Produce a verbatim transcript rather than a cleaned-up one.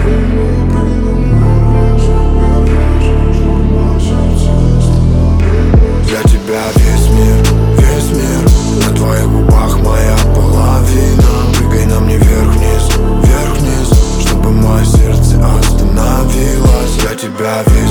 Для тебя весь мир, весь мир. На твоих губах моя половина. Прыгай на мне вверх-вниз, вверх-вниз, чтобы мое сердце остановилось. Для тебя весь